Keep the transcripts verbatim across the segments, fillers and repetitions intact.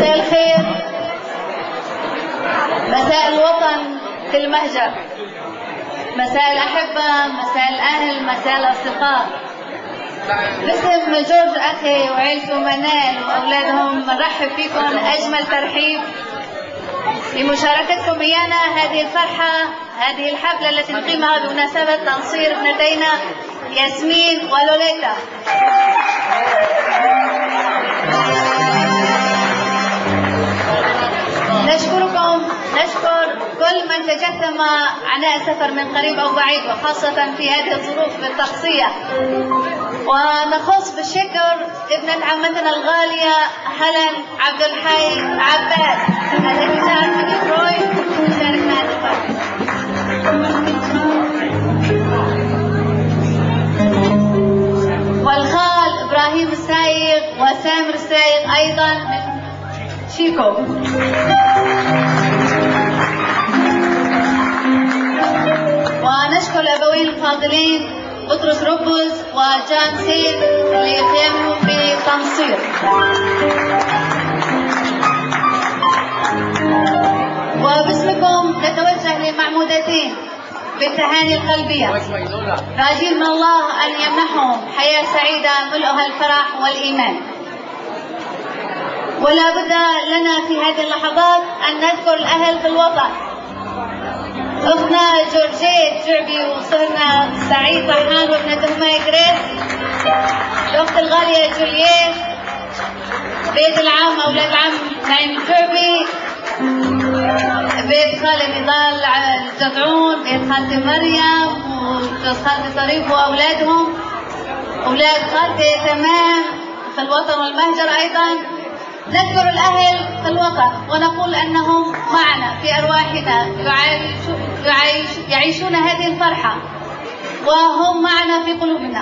مساء الخير، مساء الوطن في المهجر، مساء الأحبة، مساء الأهل، مساء الأصدقاء. باسم جورج أخي وعيلته منال وأولادهم بنرحب فيكم أجمل ترحيب لمشاركتكم ويانا هذه الفرحة، هذه الحفلة التي نقيمها بمناسبة تنصير ابنتينا ياسمين ولوليتا. نشكركم، نشكر كل من تجسم عناء السفر من قريب أو بعيد، وخاصة في هذه الظروف الطقسية. ونخص بالشكر ابنة عمتنا الغالية هلن عبد الحي عباس التي جاءت من ديترويت تشاركنا هذه الفرحة. والخال إبراهيم السايغ وسامر السايغ أيضا من شيكو. ونشكر الأبوين الفاضلين بطرس ربز وجان سيد اللي قاموا بتنصير. وباسمكم نتوجه للمعمودتين بالتهاني القلبية، راجين من الله أن يمنحهم حياة سعيدة ملؤها الفرح والإيمان. ولا بد لنا في هذه اللحظات أن نذكر الأهل في الوطن. أختنا جورجيت جعبي وصهرنا سعيد فرحان وابنتهما جريس، الأخت الغالية جولييت، بيت العم أولاد عم نعيم جعبي، بيت خالة نضال الجذعون، بيت خالتي مريم وجوز خالتي طريف وأولادهم، أولاد خالتي تمام في الوطن والمهجر أيضا. نذكر الأهل في الوطن ونقول أنهم معنا في أرواحنا، يعيش يعيشون هذه الفرحة وهم معنا في قلوبنا.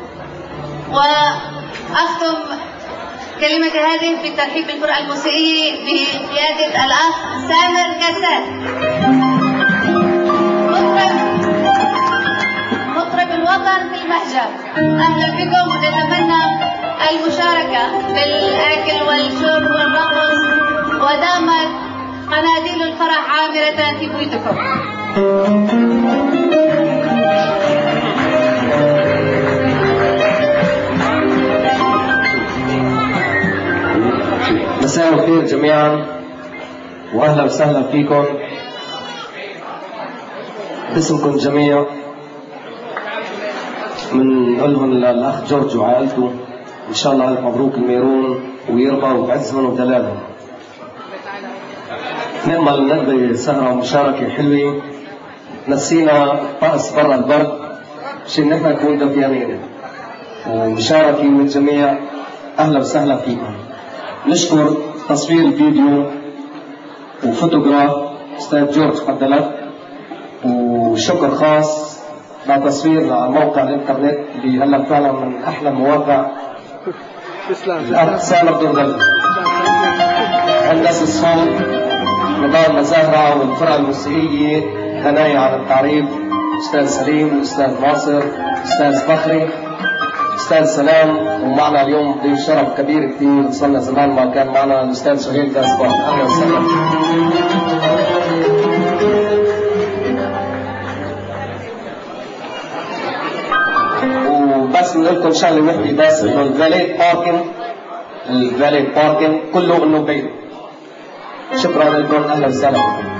وأختم كلمتي هذه في ترحيب بالفرقة الموسيقية بقيادة الأخ سامر كاسات، مطرب مطرب الوطن في المهجر. أهلا بكم ونتمنى المشاركة بالأكل والشرب والرقص، ودامت قناديل الفرح عامرة في بيوتكم. مساء الخير جميعا واهلا وسهلا فيكم. باسمكم جميع بنقول لهم للاخ جورج وعائلته ان شاء الله الف مبروك الميرون ويرضى بعزهم ودلالهم. نأمل نقضي سهرة ومشاركة حلوة نسينا طقس برا البرد عشان نحن نكون دفيانين، ومشاركة من الجميع. أهلا وسهلا فيكم. نشكر تصوير الفيديو وفوتوغراف أستاذ جورج قدلت، وشكر خاص لتصوير على موقع الإنترنت اللي هلا فعلا من أحلى المواقع، الأخ سامر دردل. هندسة الصوت نضال مزاهرة والفرقة الموسيقية ثنايا على التعريف أستاذ سليم، أستاذ ناصر، أستاذ فخري، أستاذ سلام. ومعنا اليوم ضيف شرف كبير كثير، وصلنا زمان ما كان معنا الأستاذ سهيل داسبان. أهلا وسهلا. وبس بنقول لكم شغله وحده بس، انه الفاليت باركينج الفاليت باركينج كله انه بيت. شكرا لكم، اهلا وسهلا بكم.